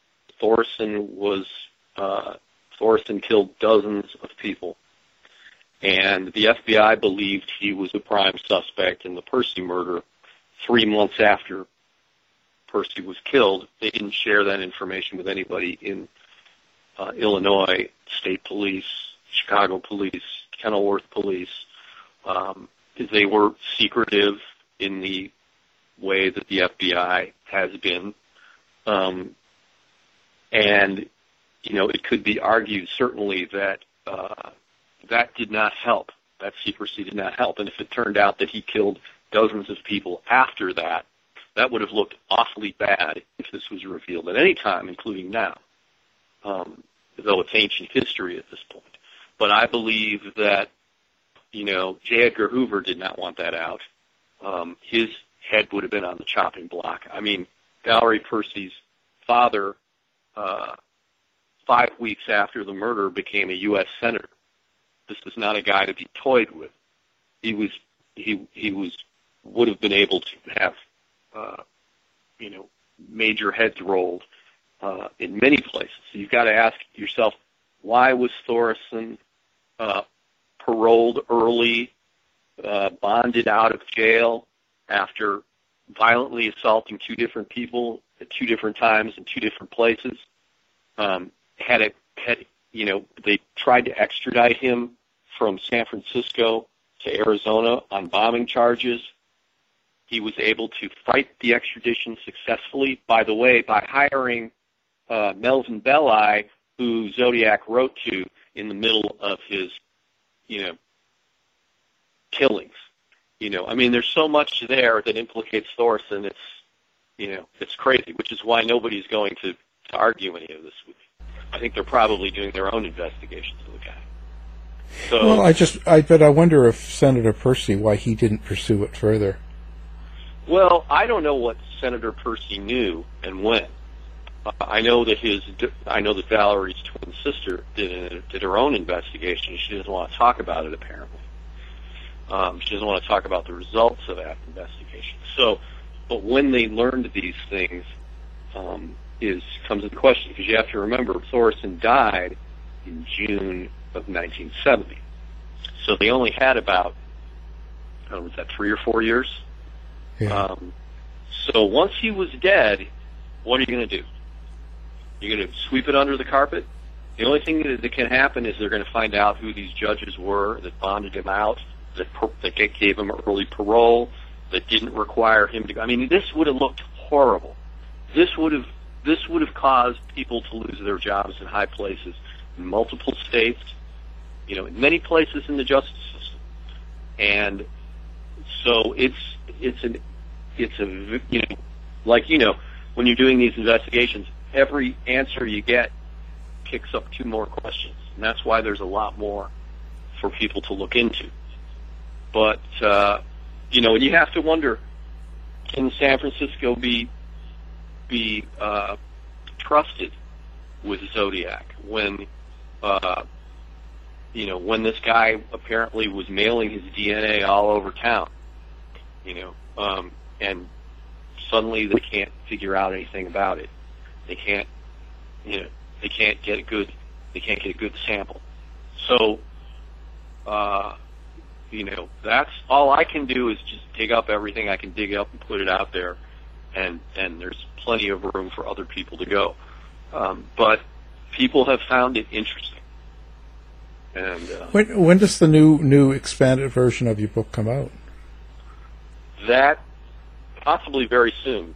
killed dozens of people, and the FBI believed he was the prime suspect in the Percy murder 3 months after Percy was killed. They didn't share that information with anybody in Illinois State Police, Chicago Police, Kenilworth Police. They were secretive in the way that the FBI has been. It could be argued certainly that that did not help. That secrecy did not help. And if it turned out that he killed dozens of people after that, that would have looked awfully bad if this was revealed at any time, including now, though it's ancient history at this point. But I believe that, J. Edgar Hoover did not want that out. His head would have been on the chopping block. I mean, Valerie Percy's father, 5 weeks after the murder, became a U.S. Senator. This was not a guy to be toyed with. He would have been able to have, major heads rolled in many places. So you've got to ask yourself, why was Thorson paroled early, bonded out of jail after violently assaulting two different people at two different times in two different places? They tried to extradite him from San Francisco to Arizona on bombing charges. He was able to fight the extradition successfully, by the way, by hiring Melvin Belli, who Zodiac wrote to in the middle of his, killings. There's so much there that implicates Thorson. It's crazy, which is why nobody's going to argue any of this with me. I think they're probably doing their own investigations of the guy. So, well, I wonder if Senator Percy, why he didn't pursue it further. Well, I don't know what Senator Percy knew and when. I know that Valerie's twin sister did her own investigation. She doesn't want to talk about it, apparently. She doesn't want to talk about the results of that investigation. But when they learned these things, comes into question, because you have to remember Thoresen died in June of 1970. So they only had about, was that 3 or 4 years? Yeah. So once he was dead, what are you going to do? You're going to sweep it under the carpet? The only thing that can happen is they're going to find out who these judges were that bonded him out, that gave him early parole, that didn't require him to go. I mean, this would have looked horrible. This would have caused people to lose their jobs in high places in multiple states, in many places in the justice system. And so when you're doing these investigations, every answer you get kicks up 2 more questions, and that's why there's a lot more for people to look into. But and you have to wonder, can San Francisco be trusted with Zodiac when when this guy apparently was mailing his DNA all over town, and suddenly they can't figure out anything about it. They can't get a good sample. So, that's all I can do is just dig up everything I can dig up and put it out there, and there's plenty of room for other people to go. But people have found it interesting. And when does the new expanded version of your book come out? That possibly very soon.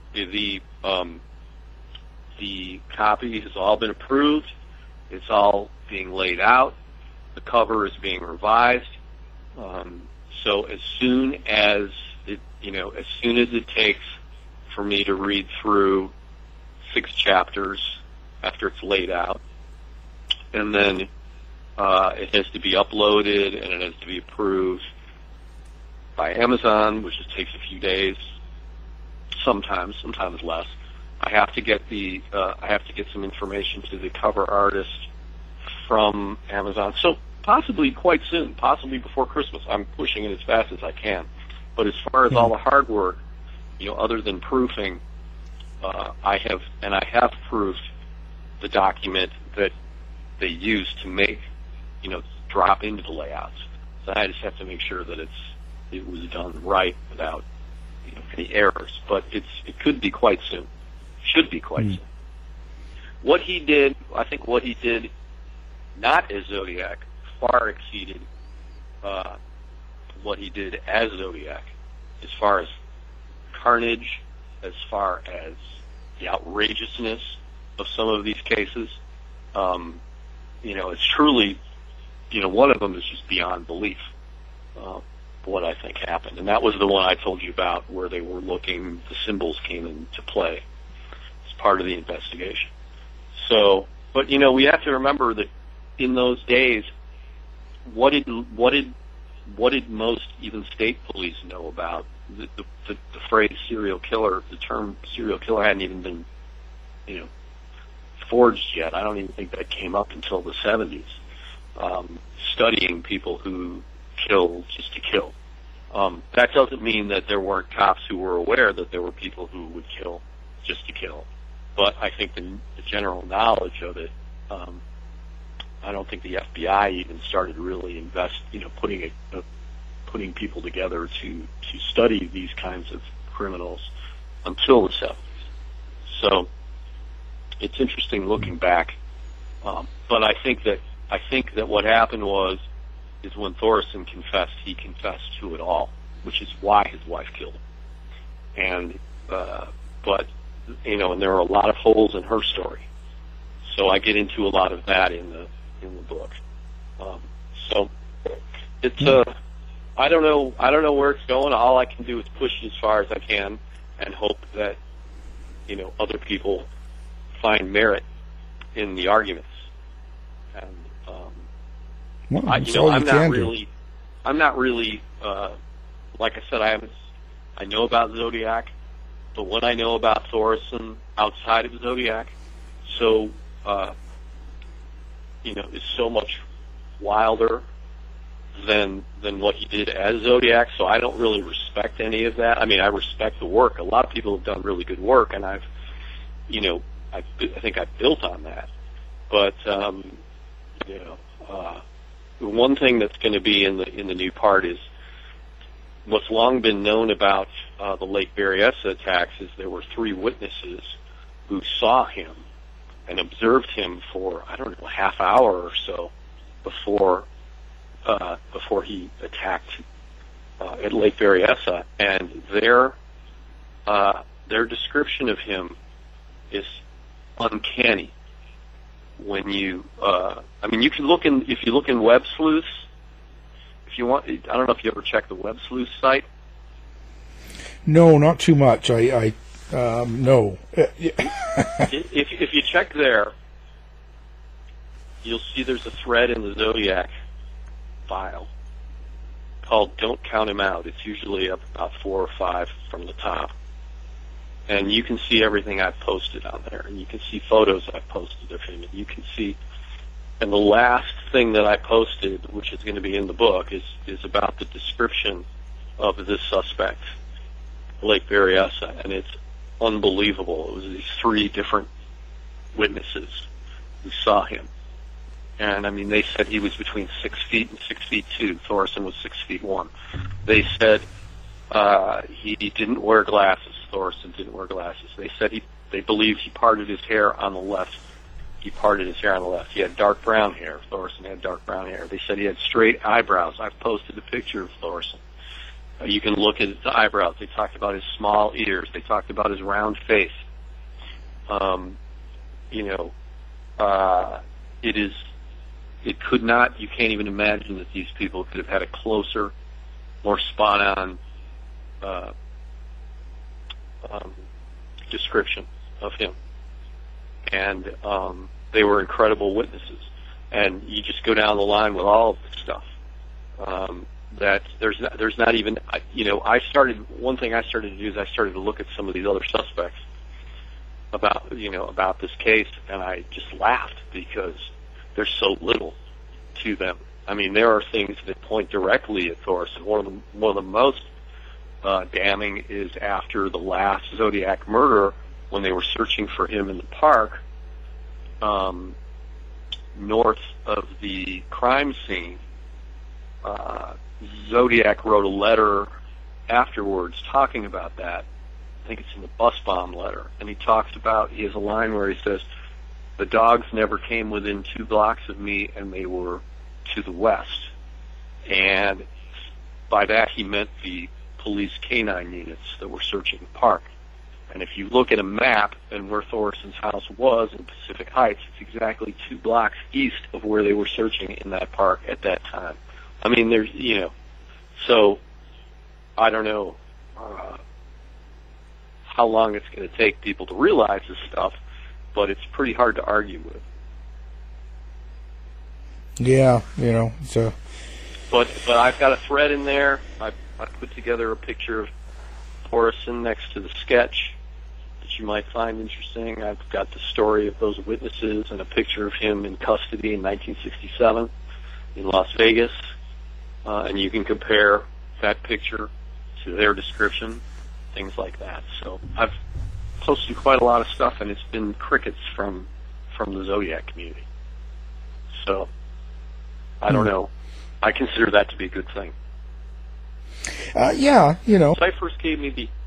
The copy has all been approved. It's all being laid out. The cover is being revised. So as soon as it takes for me to read through 6 chapters after it's laid out, and then it has to be uploaded and it has to be approved by Amazon, which just takes a few days, sometimes less. I have to get some information to the cover artist from Amazon. So possibly quite soon, possibly before Christmas. I'm pushing it as fast as I can. But as far as all the hard work, other than proofing, I have proofed the document that they use to make, drop into the layouts. So I just have to make sure that it was done right without any errors. But it could be quite soon. Should be quite soon. What he did, not as Zodiac, far exceeded what he did as Zodiac, as far as carnage, as far as the outrageousness of some of these cases. It's truly, one of them is just beyond belief, what I think happened. And that was the one I told you about where they were looking, the symbols came into play as part of the investigation. So, but we have to remember that in those days, what did most even state police know about the phrase serial killer? The term serial killer hadn't even been forged yet. I don't even think that came up until the 70s. Studying people who kill just to kill. That doesn't mean that there weren't cops who were aware that there were people who would kill just to kill. But I think the general knowledge of it, I don't think the FBI even started really putting people together to study these kinds of criminals until the 70s. So it's interesting looking back. But I think that what happened is when Thoresen confessed, he confessed to it all, which is why his wife killed him. And and there are a lot of holes in her story. So I get into a lot of that in the book. So it's I don't know where it's going. All I can do is push it as far as I can and hope that other people find merit in the arguments. And I'm not really like I said, I know about Zodiac, but what I know about Thoresen outside of Zodiac so, is so much wilder than what he did as Zodiac, so I don't really respect any of that. I mean, I respect the work. A lot of people have done really good work, and I think I've built on that. But one thing that's going to be in the new part is what's long been known about the Lake Berryessa attacks is there were 3 witnesses who saw him and observed him for, I don't know, a half hour or so before he attacked at Lake Berryessa, and their description of him is uncanny. When you, you can look in, if you look in Web Sleuths, if you want, I don't know if you ever check the Web Sleuth site. No, not too much. No. If you check there, you'll see there's a thread in the Zodiac file called "Don't Count Him Out." It's usually up about 4 or 5 from the top. And you can see everything I've posted on there, and you can see photos I've posted of him, and you can see. And the last thing that I posted, which is going to be in the book, is about the description of this suspect, Lake Berryessa, and it's unbelievable. It was these 3 different witnesses who saw him, and I mean, they said he was between 6 feet and 6 feet 2. Thorson was 6 feet 1. They said he didn't wear glasses. Thorson didn't wear glasses. They said they believed he parted his hair on the left. He parted his hair on the left. He had dark brown hair. Thorson had dark brown hair. They said he had straight eyebrows. I've posted a picture of Thorson. You can look at the eyebrows. They talked about his small ears. They talked about his round face. It could not, you can't even imagine that these people could have had a closer, more spot-on description of him. And they were incredible witnesses. And you just go down the line with all of this stuff. That there's not even, one thing I started to do is I started to look at some of these other suspects about this case, and I just laughed because there's so little to them. I mean, there are things that point directly at Thorson. One of the most damning is after the last Zodiac murder, when they were searching for him in the park north of the crime scene. Zodiac wrote a letter afterwards talking about that. I think it's in the bus bomb letter, and he has a line where he says, "The dogs never came within 2 blocks of me, and they were to the west." And by that he meant the police canine units that were searching the park. And if you look at a map and where Thorson's house was in Pacific Heights, it's exactly 2 blocks east of where they were searching in that park at that time. I mean, there's, so I don't know how long it's going to take people to realize this stuff, but it's pretty hard to argue with. Yeah, so. But I've got a thread in there. I put together a picture of Thorson next to the sketch that you might find interesting. I've got the story of those witnesses and a picture of him in custody in 1967 in Las Vegas. And you can compare that picture to their description, things like that. So I've posted quite a lot of stuff, and it's been crickets from the Zodiac community. So I don't know. I consider that to be a good thing. Yeah. Cyphers gave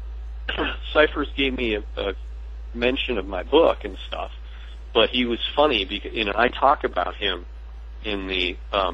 me a mention of my book and stuff, but he was funny because I talk about him in the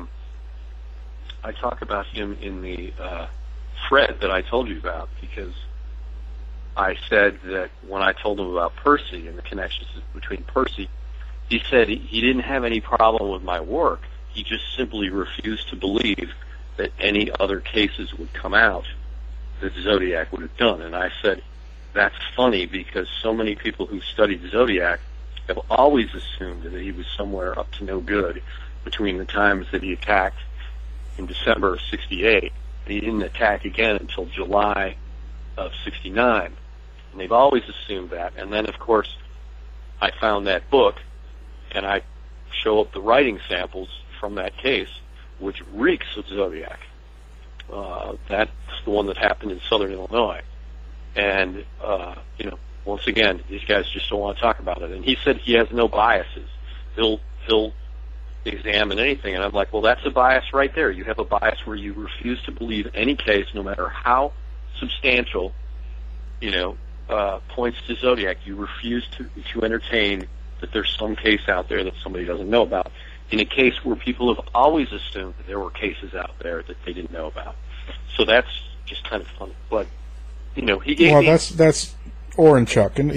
thread that I told you about, because I said that when I told him about Percy and the connections between Percy, he said he didn't have any problem with my work. He just simply refused to believe that any other cases would come out that Zodiac would have done. And I said, that's funny, because so many people who studied Zodiac have always assumed that he was somewhere up to no good between the times that he attacked in December of 68. He didn't attack again until July of 69. And they've always assumed that. And then, of course, I found that book, and I show up the writing samples from that case, which reeks of Zodiac. That's the one that happened in Southern Illinois. And, once again, these guys just don't want to talk about it. And he said he has no biases. He'll examine anything. And I'm like, well, that's a bias right there. You have a bias where you refuse to believe any case, no matter how substantial, points to Zodiac. You refuse to entertain that there's some case out there that somebody doesn't know about, in a case where people have always assumed that there were cases out there that they didn't know about. So that's just kind of funny. But, he gave me... that's Orenchuk, and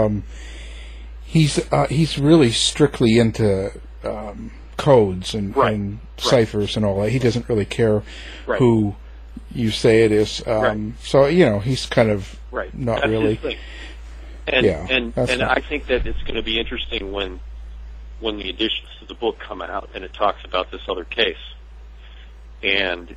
he's really strictly into codes and ciphers and all that. He doesn't really care who you say it is. So, he's kind of not that's really... his thing. And I think that it's going to be interesting when the editions of the book come out and it talks about this other case, and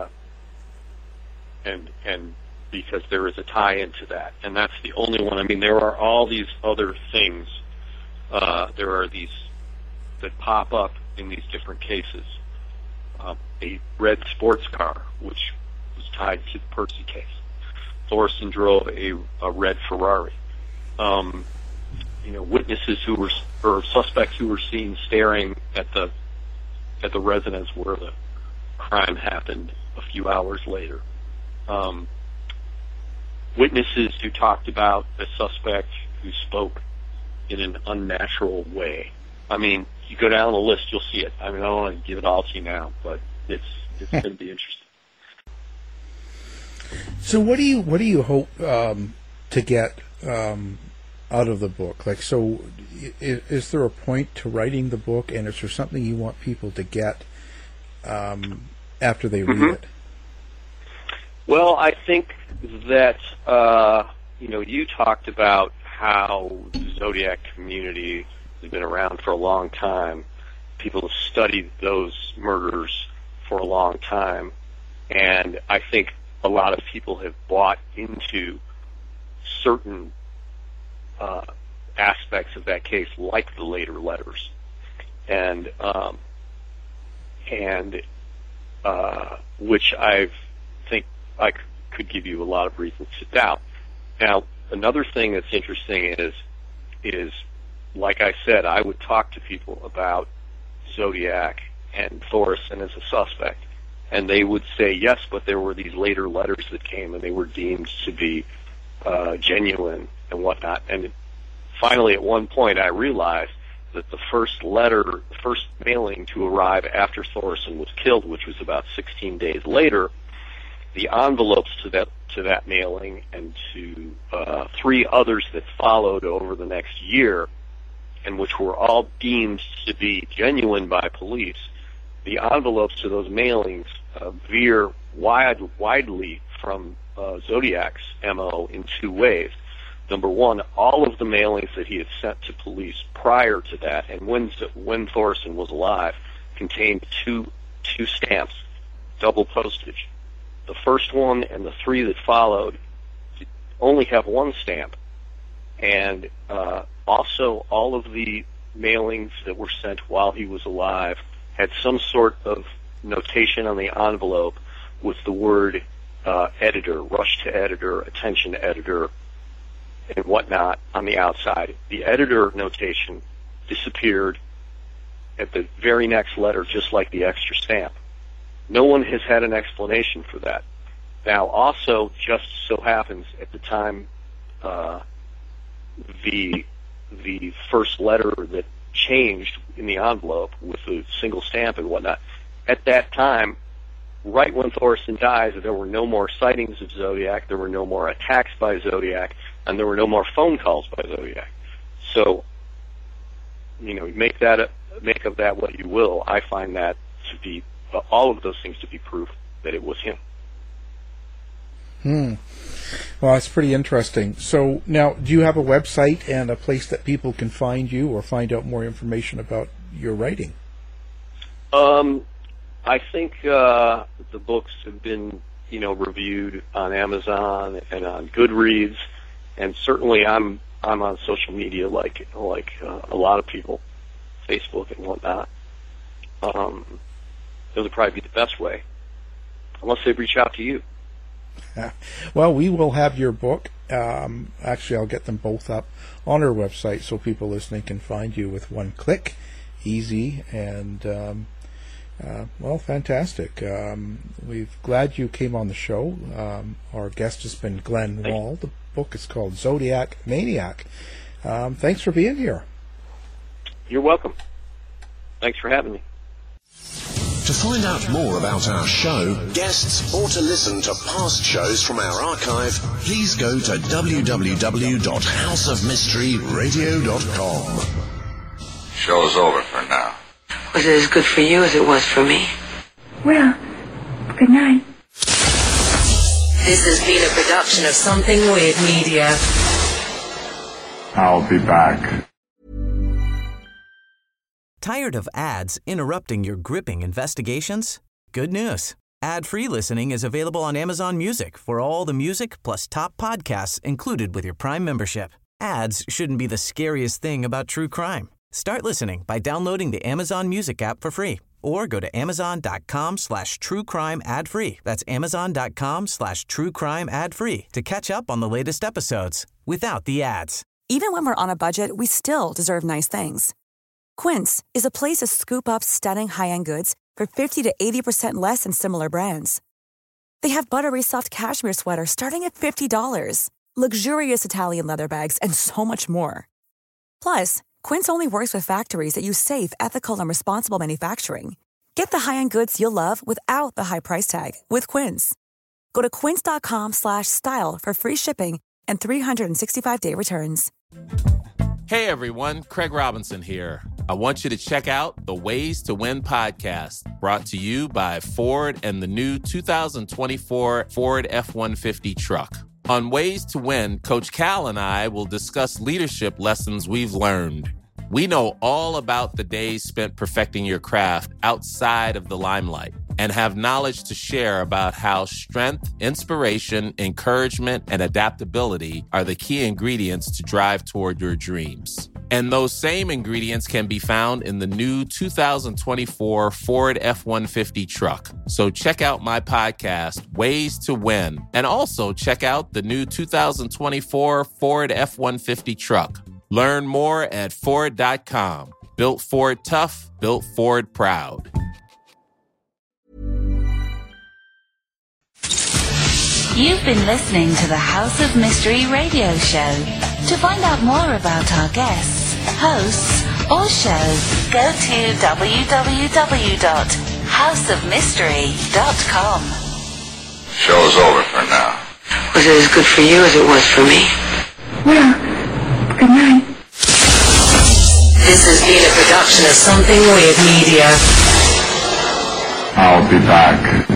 because there is a tie into that, and that's the only one. I mean, there are all these other things. There are these that pop up in these different cases. A red sports car, which was tied to the Percy case. Thorson drove a red Ferrari. Witnesses or suspects who were seen staring at the residence where the crime happened a few hours later. Witnesses who talked about a suspect who spoke in an unnatural way. I mean, you go down the list, you'll see it. I mean, I don't want to give it all to you now, but it's going to be interesting. So what do you hope to get out of the book? Like, so is there a point to writing the book, and is there something you want people to get after they read it? Well, I think that you talked about how the Zodiac community has been around for a long time. People have studied those murders for a long time, and I think a lot of people have bought into certain aspects of that case, like the later letters, and which I think I could give you a lot of reasons to doubt. Now, another thing that's interesting is like I said, I would talk to people about Zodiac and Thorson as a suspect, and they would say, yes, but there were these later letters that came, and they were deemed to be genuine and whatnot. And finally, at one point, I realized that the first mailing to arrive after Thorson was killed, which was about 16 days later, the envelopes to that mailing and to 3 others that followed over the next year, and which were all deemed to be genuine by police, the envelopes to those mailings veer widely from Zodiac's MO in 2 ways. Number one, all of the mailings that he had sent to police prior to that, and when Thorson was alive, contained two stamps, double postage. The first one and the 3 that followed only have 1 stamp. And also all of the mailings that were sent while he was alive had some sort of notation on the envelope with the word editor, rush to editor, attention to editor, and whatnot on the outside. The editor notation disappeared at the very next letter, just like the extra stamp. No one has had an explanation for that. Now, also, just so happens at the time the first letter that changed in the envelope with the single stamp and whatnot, at that time, right when Thorson dies, there were no more sightings of Zodiac, there were no more attacks by Zodiac, and there were no more phone calls by Zodiac. So, make of that what you will. I find that to be all of those things to be proof that it was him. Well, that's pretty interesting. So now, do you have a website and a place that people can find you or find out more information about your writing? I think the books have been, reviewed on Amazon and on Goodreads, and certainly I'm I'm on social media like a lot of people, Facebook and whatnot. It would probably be the best way, unless they reach out to you. Well, we will have your book. Actually, I'll get them both up on our website so people listening can find you with one click. Easy and, well, fantastic. We're glad you came on the show. Our guest has been Glenn Wall. The book is called Zodiac Maniac. Thanks for being here. You're welcome. Thanks for having me. To find out more about our show, guests, or to listen to past shows from our archive, please go to www.houseofmysteryradio.com. Show's over for now. Was it as good for you as it was for me? Well, good night. This has been a production of Something Weird Media. I'll be back. Tired of ads interrupting your gripping investigations? Good news. Ad-free listening is available on Amazon Music for all the music plus top podcasts included with your Prime membership. Ads shouldn't be the scariest thing about true crime. Start listening by downloading the Amazon Music app for free or go to amazon.com/truecrime ad-free. That's amazon.com/truecrime ad-free to catch up on the latest episodes without the ads. Even when we're on a budget, we still deserve nice things. Quince is a place to scoop up stunning high-end goods for 50 to 80% less than similar brands. They have buttery soft cashmere sweaters starting at $50, luxurious Italian leather bags, and so much more. Plus, Quince only works with factories that use safe, ethical, and responsible manufacturing. Get the high-end goods you'll love without the high price tag with Quince. Go to quince.com/style for free shipping and 365-day returns. Hey everyone, Craig Robinson here. I want you to check out the Ways to Win podcast, brought to you by Ford and the new 2024 Ford F-150 truck. On Ways to Win, Coach Cal and I will discuss leadership lessons we've learned. We know all about the days spent perfecting your craft outside of the limelight and have knowledge to share about how strength, inspiration, encouragement, and adaptability are the key ingredients to drive toward your dreams. And those same ingredients can be found in the new 2024 Ford F-150 truck. So check out my podcast, Ways to Win, and also check out the new 2024 Ford F-150 truck. Learn more at Ford.com. Built Ford tough, built Ford proud. You've been listening to the House of Mystery radio show. To find out more about our guests, hosts, or show, go to www.houseofmystery.com. Show's over for now. Was it as good for you as it was for me? Well, good night. This has been a production of Something Weird Media. I'll be back.